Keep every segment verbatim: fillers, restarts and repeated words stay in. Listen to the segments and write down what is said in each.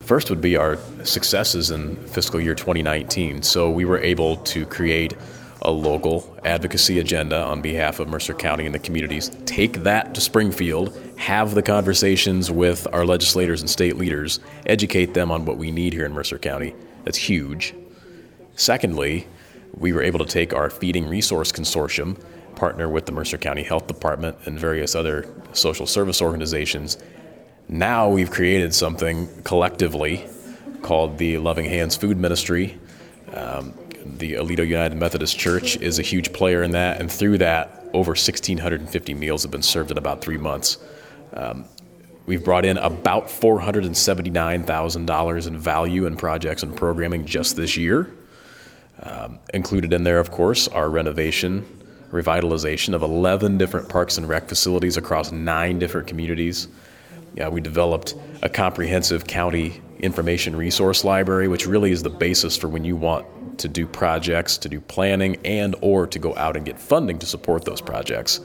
First would be our successes in fiscal year twenty nineteen. So we were able to create a local advocacy agenda on behalf of Mercer County and the communities, take that to Springfield, have the conversations with our legislators and state leaders, educate them on what we need here in Mercer County. That's huge. Secondly, we were able to take our Feeding Resource Consortium, partner with the Mercer County Health Department and various other social service organizations. Now we've created something collectively called the Loving Hands Food Ministry. Um, the Aledo United Methodist Church is a huge player in that, and through that, over one thousand six hundred fifty meals have been served in about three months. Um, we've brought in about four hundred seventy-nine thousand dollars in value in projects and programming just this year. Um, included in there, of course, our renovation, revitalization of eleven different parks and rec facilities across nine different communities. Yeah, we developed a comprehensive county information resource library, which really is the basis for when you want to do projects, to do planning, and or to go out and get funding to support those projects.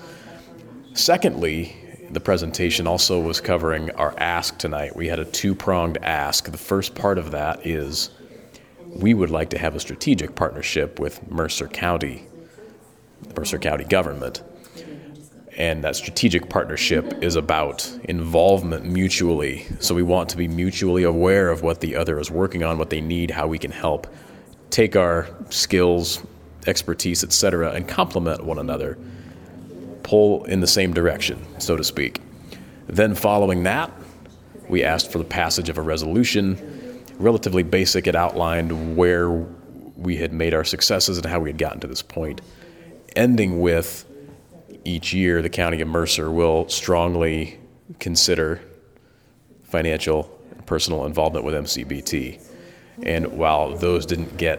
Secondly, the presentation also was covering our ask tonight. We had a two-pronged ask. The first part of that is we would like to have a strategic partnership with Mercer County, the Mercer County government. And that strategic partnership is about involvement mutually. So we want to be mutually aware of what the other is working on, what they need, how we can help. Take our skills, expertise, et cetera, and complement one another. Pull in the same direction, so to speak. Then following that, we asked for the passage of a resolution. Relatively basic, it outlined where we had made our successes and how we had gotten to this point. Ending with, each year, the County of Mercer will strongly consider financial and personal involvement with M C B T. And while those didn't get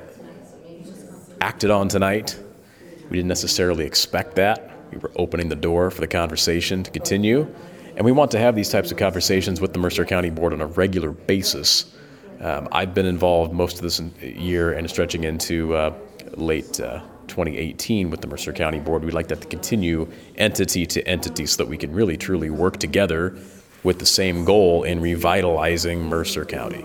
acted on tonight, we didn't necessarily expect that. We were opening the door for the conversation to continue. And we want to have these types of conversations with the Mercer County Board on a regular basis. Um, I've been involved most of this year and stretching into uh, late uh, twenty eighteen with the Mercer County Board. We'd like that to continue entity to entity so that we can really truly work together with the same goal in revitalizing Mercer County.